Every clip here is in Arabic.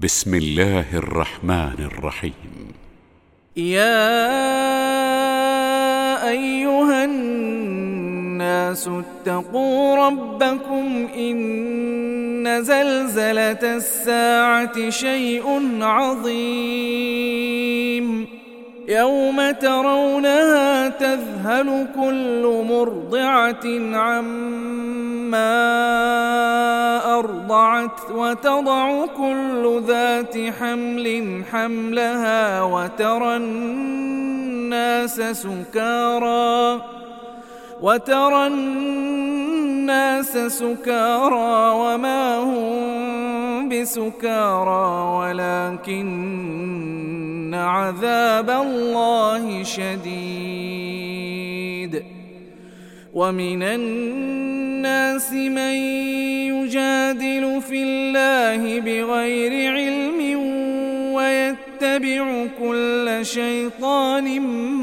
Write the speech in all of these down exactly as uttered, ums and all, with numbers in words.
بسم الله الرحمن الرحيم. يا أيها الناس اتقوا ربكم إن زلزلة الساعة شيء عظيم يوم ترونها تذهل كل مرضعة عما أرضعت وتضع كل ذات حمل حملها وترى الناس سكارى وترى الناس سكارى وما هم بسكارى ولكن عذاب الله شديد. ومن الناس من يجادل في الله بغير علم ويتبع كل شيطان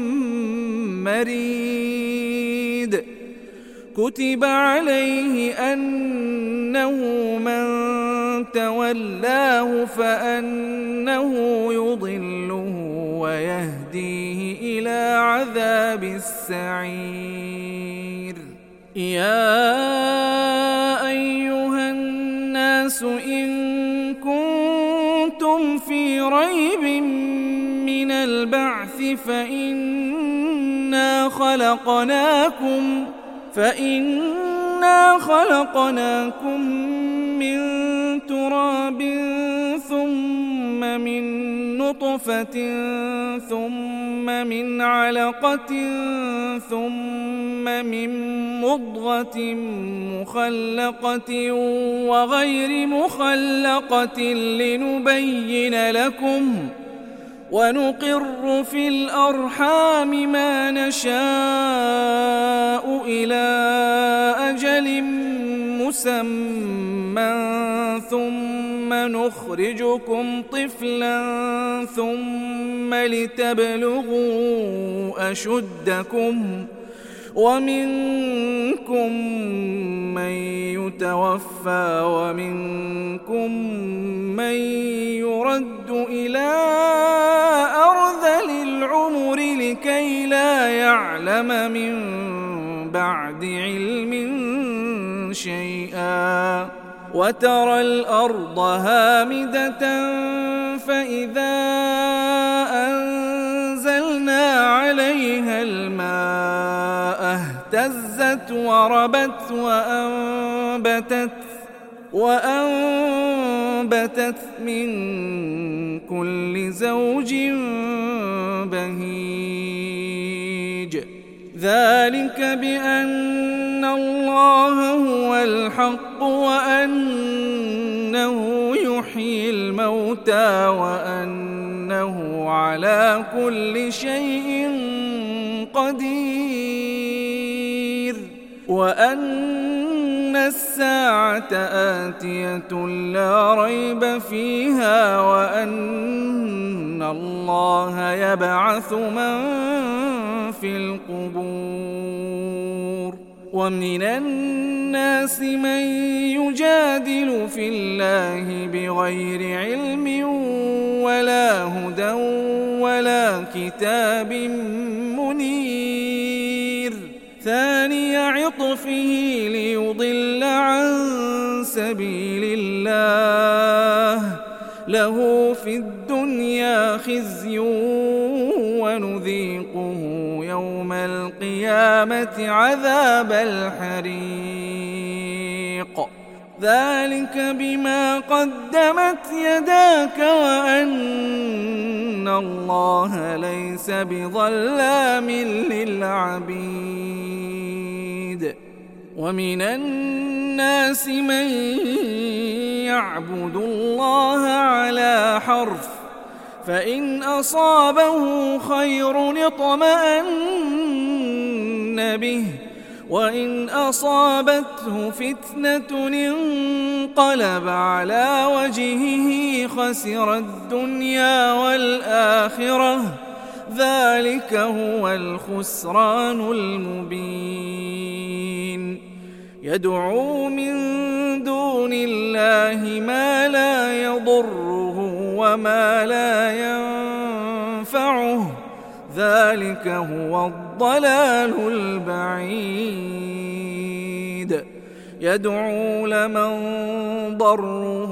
مريد. كتب عليه أنه من تولاه فأنه يضله ويهديه إلى عذاب السعير. يا أيها الناس إن كنتم في ريب من البعث فإنا خلقناكم فإنا خلقناكم من تراب ثم من نطفة ثم من علقة ثم من مضغة مخلقة وغير مخلقة لنبين لكم ونقر في الأرحام ما نشاء إلى أجل مسمى ثم نخرجكم طفلا ثم لتبلغوا أشدكم ومنكم من يتوفى ومنكم من يرد إلى أرذل العمر لكي لا يعلم من بعد علم شيئا. وترى الأرض هامدة فإذا أنزلنا عليها الماء اهتزت وربت وأنبتت وأنبتت من كل زوج بهيج. ذلك بأن الله هو الحق وأنه يحيي الموتى وأنه على كل شيء قدير وأن الساعة آتية لا ريب فيها وأن الله يبعث من في القبور. ومن الناس من يجادل في الله بغير علم ولا هدى ولا كتاب منير. ثاني عطفه ليضل عن سبيل الله له في الدنيا خزي ونذيقه يوم القيامة عذاب الحريق. ذلك بما قدمت يداك وأن الله ليس بظلام للعبيد. ومن الناس من يعبد الله على حرف فإن أصابه خير اطمأن به وإن أصابته فتنة انقلب على وجهه خسر الدنيا والآخرة ذلك هو الخسران المبين. يدعو من دون الله ما لا يضره وما لا ينفعه، ذلك هو الضلال البعيد. يدعو لمن ضره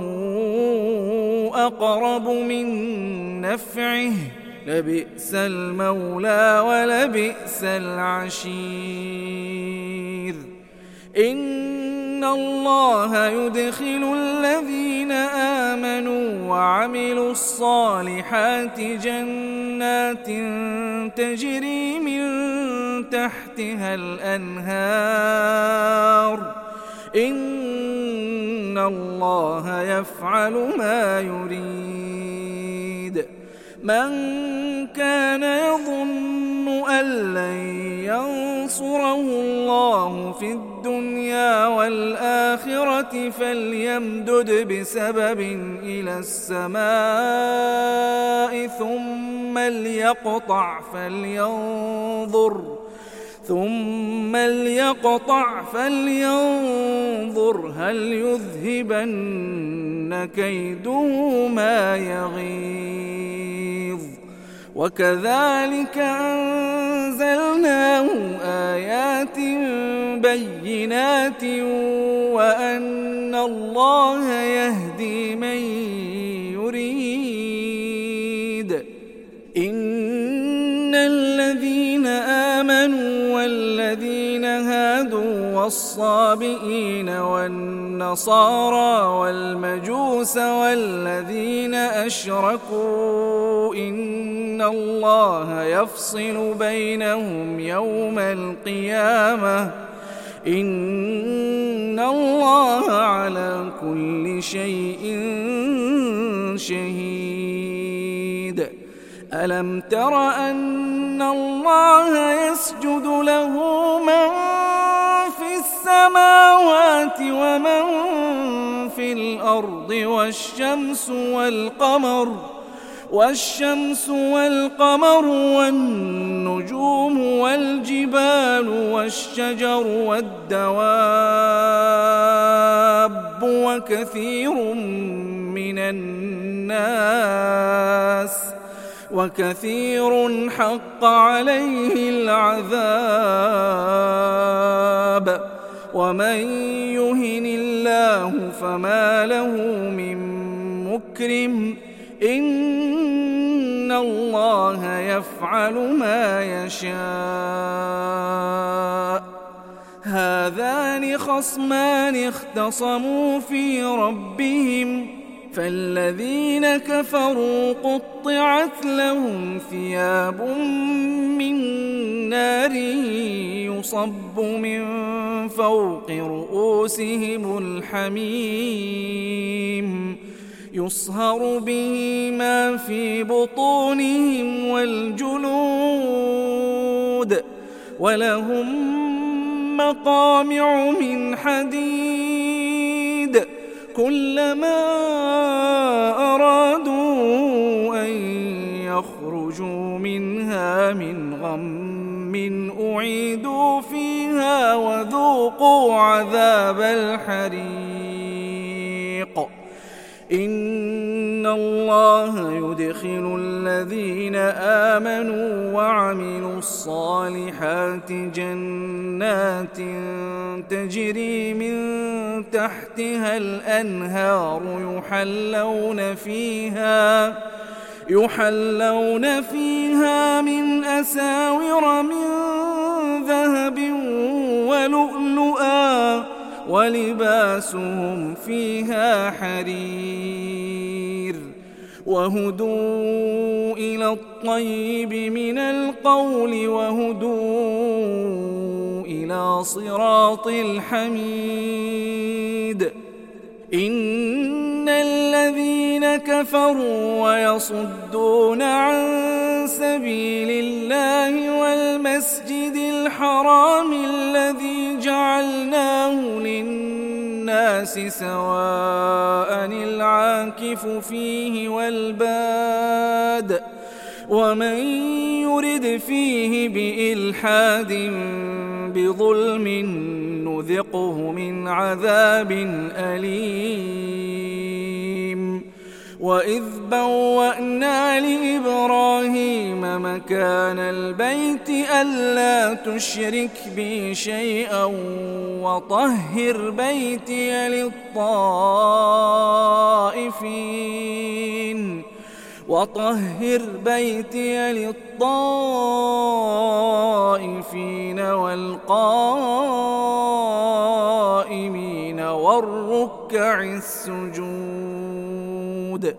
أقرب من نفعه، لبئس المولى ولبئس العشير. إن الله يدخل الذين آمنوا وعملوا الصالحات جنات تجري من تحتها الأنهار، إن الله يفعل ما يريد. من كان يظن أن لن ينصره الله في الدنيا والآخرة فليمدد بسبب إلى السماء ثم ليقطع فلينظر ثم ليقطع فلينظر هل يذهبن كيده ما يغيظ. وكذلك أنزلناه آيات بينات وأن الله يهدي من يريد. إن الذين آمنوا والذين هادوا والصابئين والنصارى والمجوس والذين أشركوا إن الله يفصل بينهم يوم القيامة، إن الله على كل شيء شهيد. ألم تر أن الله يسجد له من في السماوات ومن في الأرض والشمس والقمر والشمس والقمر والنجوم والجبال والشجر والدواب وكثير من الناس وكثير حق عليه العذاب. ومن يهن الله فما له من مكرم، إن الله يفعل ما يشاء. هذان خصمان اختصموا في ربهم، فالذين كفروا قطعت لهم ثياب من نار يصب من فوق رؤوسهم الحميم، يصهر به ما في بطونهم والجلود، ولهم مقامع من حديد، كلما أرادوا أن يخرجوا منها من غم أعيدوا فيها وذوقوا عذاب الحريق. إن الله يدخل الذين آمنوا وعملوا الصالحات جنات تجري من تحتها الأنهار يحلون فيها يحلون فيها من أساور من ذهب ولؤلؤا ولباسهم فيها حرير. وهدوا إلى الطيب من القول وهدوا إلى صراط الحميد. إن الذين كفروا ويصدون عن سبيل الله والمسجد الحرام الذي جعلناه للناس سواء العاكف فيه والباد ومن يرد فيه بإلحاد بظلم نذقه من عذاب أليم. وإذ بوأنا لإبراهيم مكان البيت ألا تشرك بي شيئا وطهر بيتي للطائفين وطهر بيتي للطائفين والقائمين والركع السجود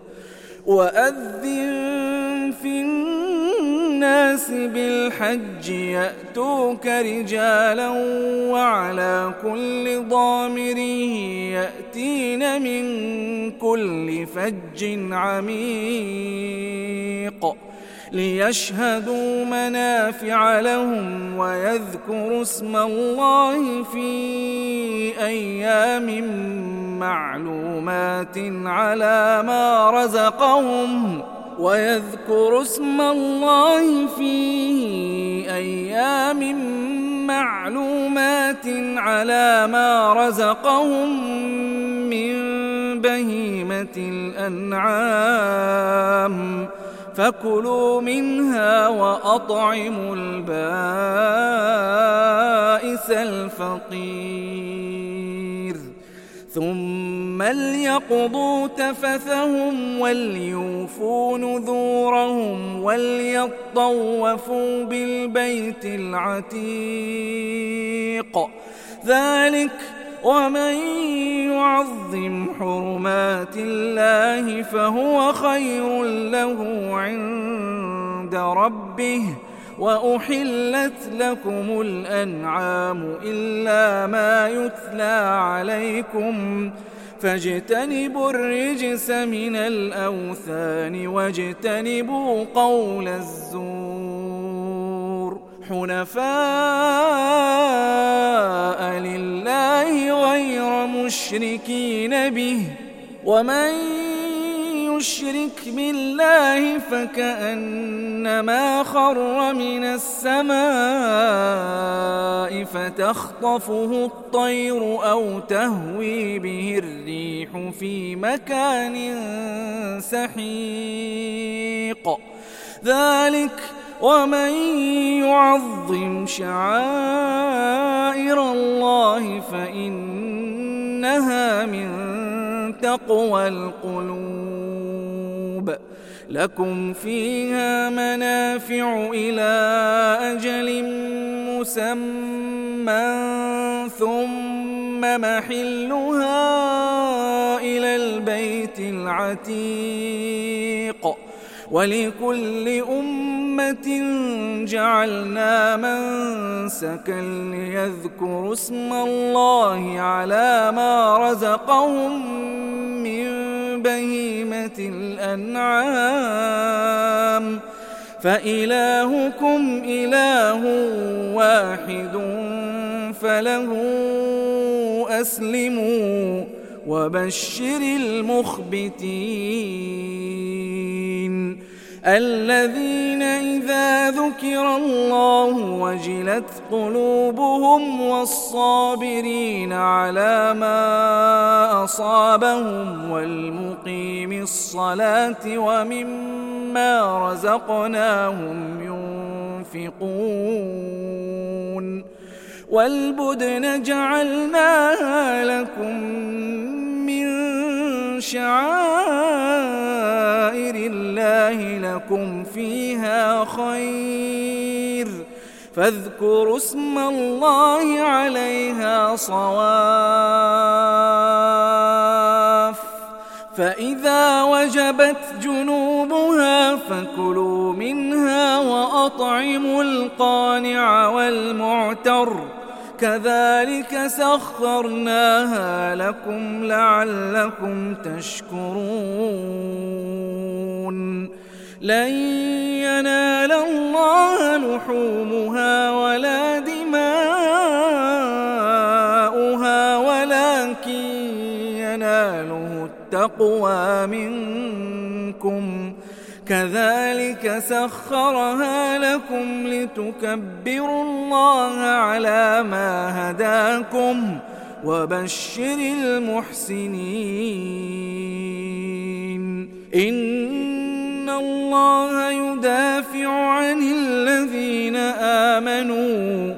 وأذن في الناس بالحج يأتوك رجالا وعلى كل ضامر يأتين من كل فج عميق ليشهدوا منافع لهم ويذكروا اسم الله في أيام معلومات على ما رزقهم ويذكروا اسم الله في أيام معلومات على ما رزقهم من بهيمة الأنعام فكلوا منها وأطعموا البائس الفقير ثم ليقضوا تفثهم وليوفوا نذورهم وليطوفوا بالبيت العتيق ذلك ومن يعظم حرمات الله فهو خير له عند ربه وأحلت لكم الأنعام إلا ما يتلى عليكم فاجتنبوا الرجس من الأوثان واجتنبوا قول الزور حنفاء لله غير مشركين به ومن يشرك بالله فكأنما خر من السماء فتخطفه الطير أو تهوي به الريح في مكان سحيق ذلك ومن يعظم شعائر الله فإنها من تقوى القلوب لكم فيها منافع إلى أجل مسمى ثم محلها إلى البيت العتيق ولكل أمة جعلنا منسكا ليذكروا اسم الله على ما رزقهم من بهيمة الأنعام فإلهكم إله واحد فله أسلموا وبشر المخبتين الذين إذا ذكر الله وجلت قلوبهم والصابرين على ما أصابهم والمقيم الصلاة ومما رزقناهم ينفقون والبدن جعلناها لكم من شعائر الله لكم فيها خير فاذكروا اسم الله عليها صواف فإذا وجبت جنوبها فكلوا منها وأطعموا القانع والمعتر كذلك سخرناها لكم لعلكم تشكرون لن ينال الله لحومها ولا دماؤها ولكن يناله التقوى منكم كذلك سخرها لكم لتكبروا الله على ما هداكم وبشر المحسنين إن الله يدافع عن الذين آمنوا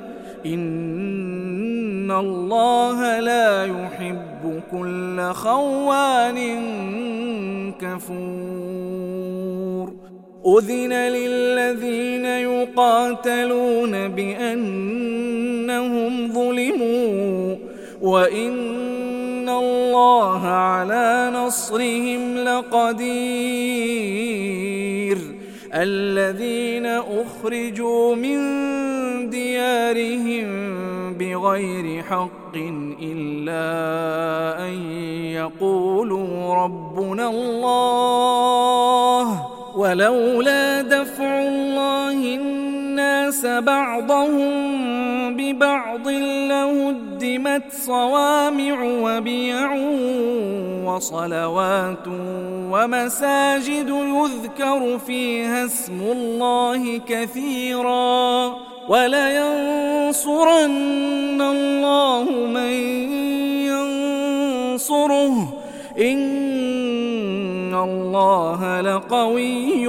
إن الله لا يحب كل خوان كفور أذن للذين يقاتلون بأنهم ظلموا وإن الله على نصرهم لقدير الذين أخرجوا من ديارهم بغير حق إلا أن يقولوا ربنا الله ولولا دفع الله الناس بعضهم ببعض لهدمت صوامع وبيع وصلوات ومساجد يذكر فيها اسم الله كثيرا ولينصرن الله من ينصره إن الله لقوي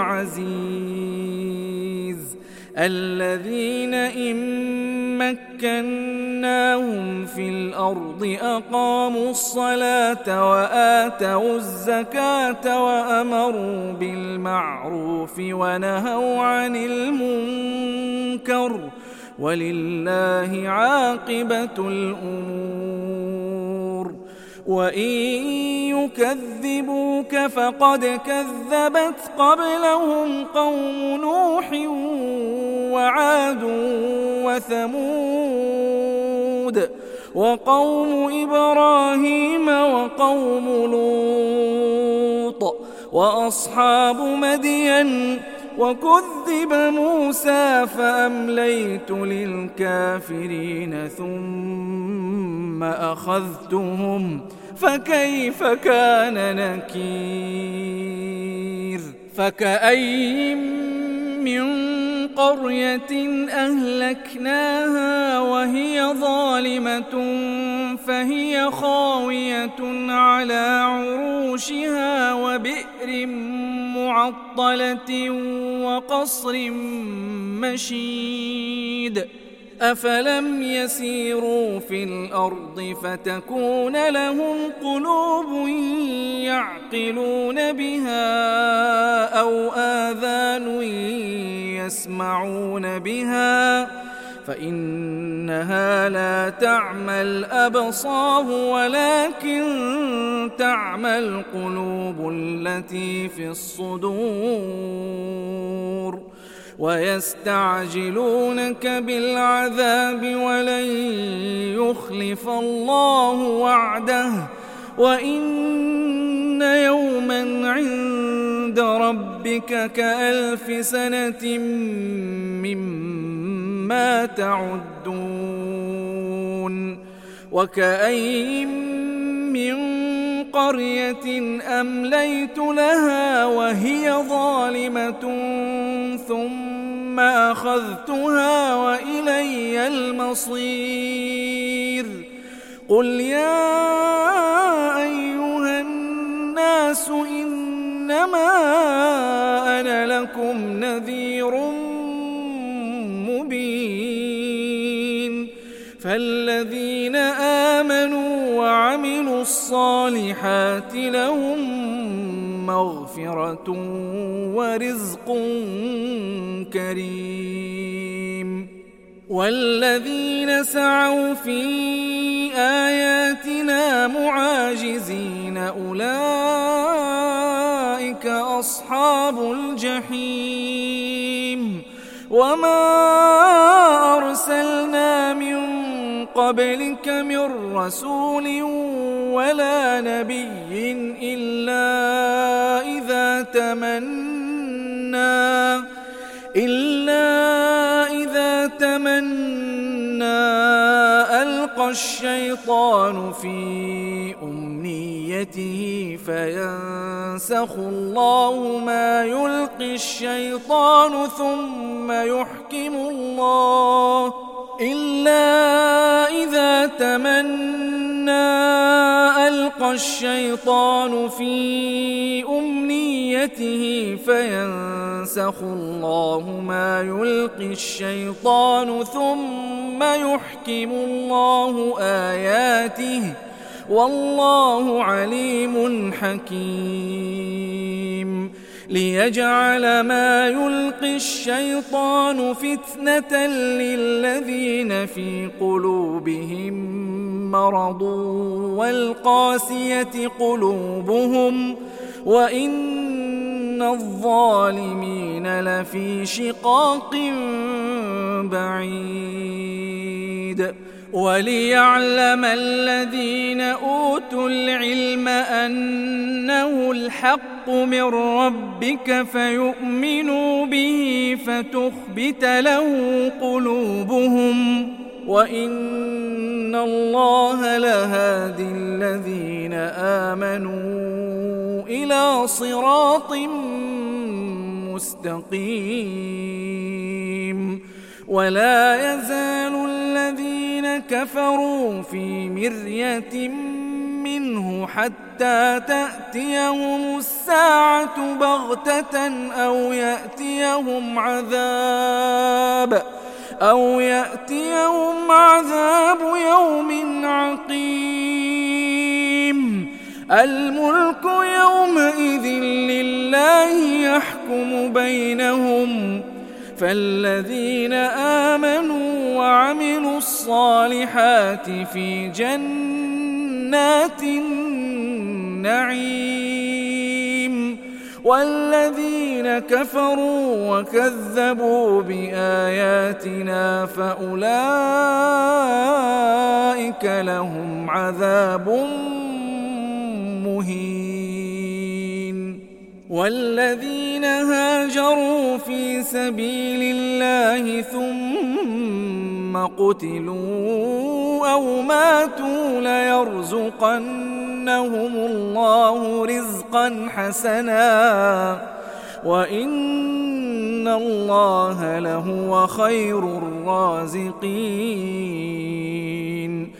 عزيز الذين إن مكناهم في الأرض أقاموا الصلاة وآتوا الزكاة وأمروا بالمعروف ونهوا عن المنكر ولله عاقبة الأمور وإن يكذبوك فقد كذبت قبلهم قوم نوح وعاد وثمود وقوم إبراهيم وقوم لوط وأصحاب مدين وكذب موسى فأمليت للكافرين ثم أخذتهم فكيف كان نكير فكأي من قرية أهلكناها وهي ظالمة فهي خاوية على عروشها وبئر معطلة وقصر مشيد أفلم يسيروا في الأرض فتكون لهم قلوب يعقلون بها أو آذان يسمعون بها فإنها لا تعمى الأبصار ولكن تعمى القلوب التي في الصدور ويستعجلونك بالعذاب ولن يخلف الله وعده وإن يوما عند ربك كألف سنة مما تعدون وكأي من قرية أمليت لها وهي ظالمة ثم أخذتها وإلي المصير قل يا أيها الناس إنما أنا لكم نذير مبين فالذين آمنوا وعملوا الصالحات لهم مغفرة ورزق كريم والذين سعوا في آياتنا معاجزين أولئك أصحاب الجحيم وما أرسلنا من قبلك من رسول ولا نبي إلا إذا تمنى إلا إذا تمنى ألقى الشيطان في أمنيته فينسخ الله ما يلقي الشيطان ثم يحكم الله إلا إذا تمنى ألقى الشيطان في أمنيته فينسخ الله ما يلقي الشيطان ثم يحكم الله آياته والله عليم حكيم ليجعل ما يلقي الشيطان فتنة للذين في قلوبهم مرض والقاسية قلوبهم وإن الظالمين لفي شقاق بعيد وليعلم الذين أوتوا العلم أنه الحق من ربك فيؤمنوا به فتخبت له قلوبهم وإن الله لهادي الذين آمنوا إلى صراط مستقيم ولا يزال الذين كفروا في مرية منه حتى تأتيهم الساعة بغتة أو يأتيهم عذاب أو يأتيهم عذاب يوم عقيم الملك يومئذ لله يحكم بينهم فالذين آمنوا وعملوا الصالحات في جنات النعيم والذين كفروا وكذبوا بآياتنا فأولئك لهم عذاب مهين والذين هاجروا في سبيل الله ثم قتلوا أو ماتوا ليرزقنهم الله رزقا حسنا وإن الله لهو خير الرازقين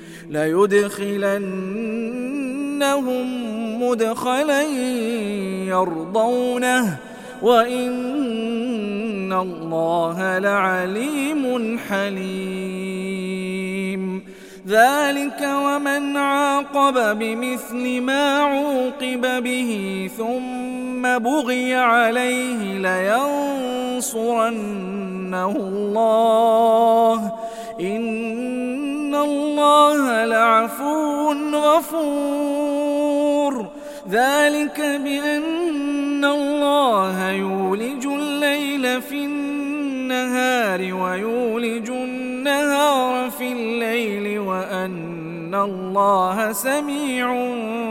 ليدخلنهم مدخلا يرضونه وإن الله لعليم حليم ذلك ومن عاقب بمثل ما عوقب به ثم بغي عليه لينصرنه الله إن الله لعفو غفور ذلك بأن الله يولج الليل في النهار ويولج النهار في الليل وأن الله سميع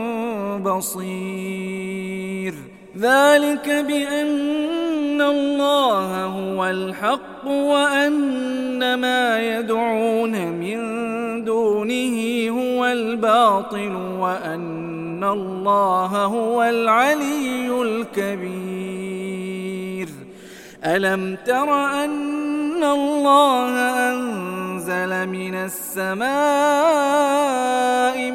بصير ذلك بأن الله هو الحق وأن ما يدعون من دونه هو الباطل وأن الله هو العلي الكبير ألم تر أن الله أنزل من السماء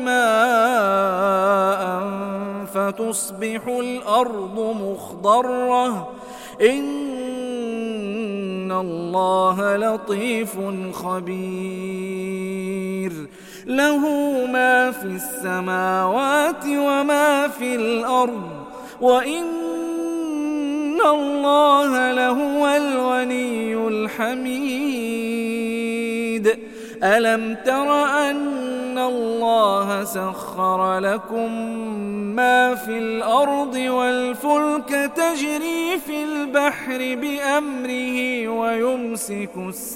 ماء فتصبح الأرض مخضرة إن الله لطيف خبير له ما في السماوات وما في الأرض وإن الله لهو الغني الحميد ألم تر أن الله سخر لكم ما في الأرض والفلك تجري في البحر بأمره ويمسك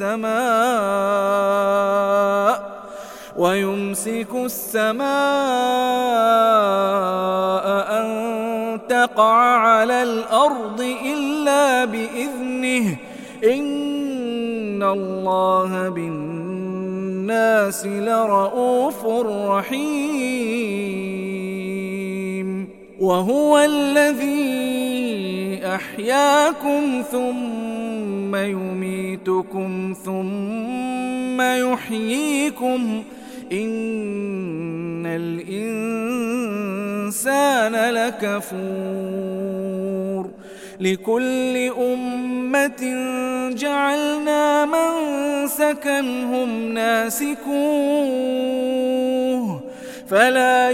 السماء ويمسك السماء أن تقع على الأرض إلا بإذنه إن الله بالناس لرؤوف رحيم وهو الذي أحياكم ثم يميتكم ثم يحييكم إن الإنسان لكفور لكل أمة جعلنا منسكا هم ناسكوه فلا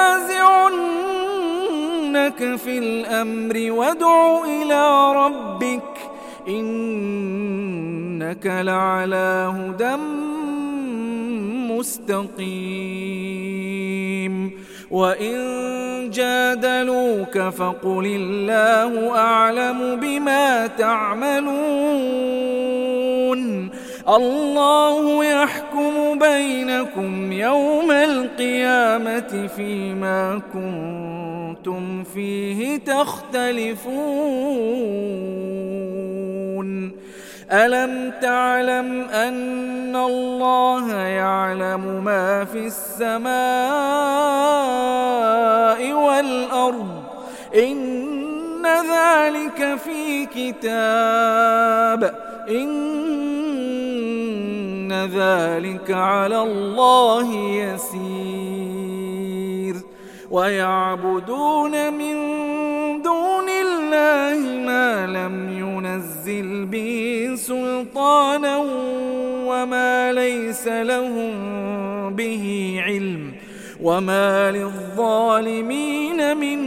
ينازعنك في الأمر وادع إلى ربك إنك لعلى هدى مستقيم وإن جادلوك فقل الله أعلم بما تعملون الله يحكم بينكم يوم القيامة فيما كنتم فيه تختلفون ألم تعلم أن الله يعلم ما في السماء والأرض إن ذلك في كتاب إن ذلك على الله يسير ويعبدون من دون الله ما لم ينزل به سلطانا وما ليس لهم به علم وما للظالمين من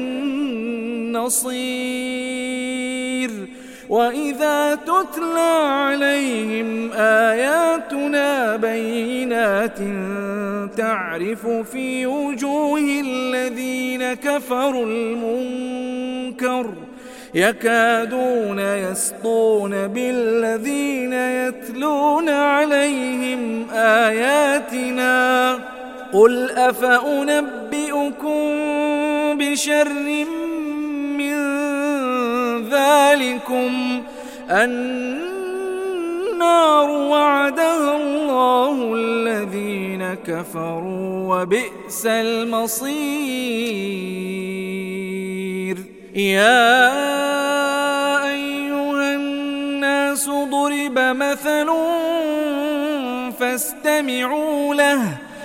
نصير وإذا تتلى عليهم آياتنا بينات تعرف في وجوه الذين كفروا المنكر يكادون يسطون بالذين يتلون عليهم آياتنا قل أفأنبئكم بشر من ذلكم النار وعدها الله الذين كفروا وبئس المصير يا أيها الناس ضرب مثل فاستمعوا له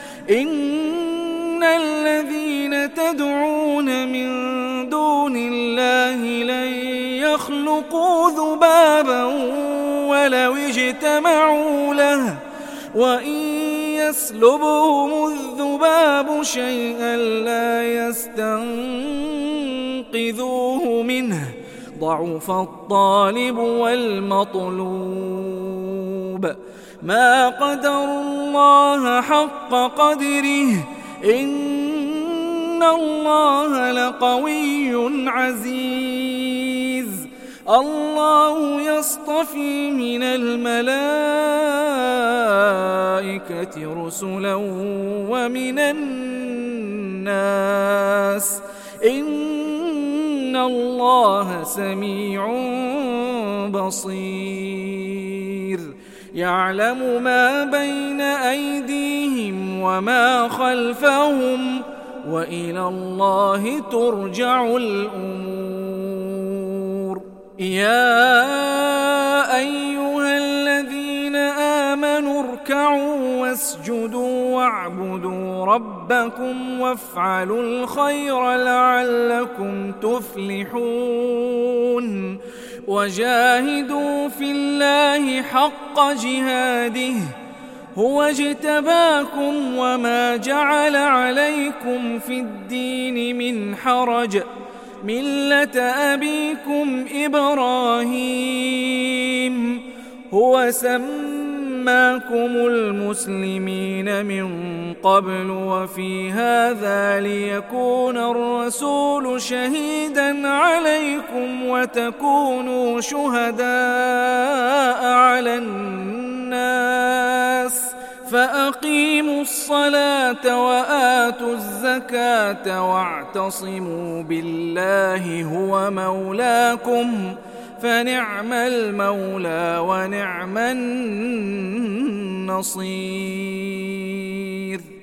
إن الذين تدعون من دون الله لن يخلقوا ذبابا ولو اجتمعوا له وإن يسلبهم الذباب شيئا لا يستنقذوه منه ضعف الطالب والمطلوب ما قدر الله حق قدره إن الله لقوي عزيز الله يصطفي من الملائكة رسلا ومن الناس إن الله سميع بصير يعلم ما بين أيديهم وما خلفهم وإلى الله ترجع الأمور يا أيها الذين آمنوا اركعوا واسجدوا واعبدوا ربكم وافعلوا الخير لعلكم تفلحون وجاهدوا في الله حق جهاده هو اجتباكم وما جعل عليكم في الدين من حرج ملة أبيكم إبراهيم هو سماكم المسلمين من قبل وفي هذا ليكون الرسول شهيدا عليكم وتكونوا شهداء على الناس فأقيموا الصلاة وآتوا الزكاة واعتصموا بالله هو مولاكم فنعم المولى ونعم النصير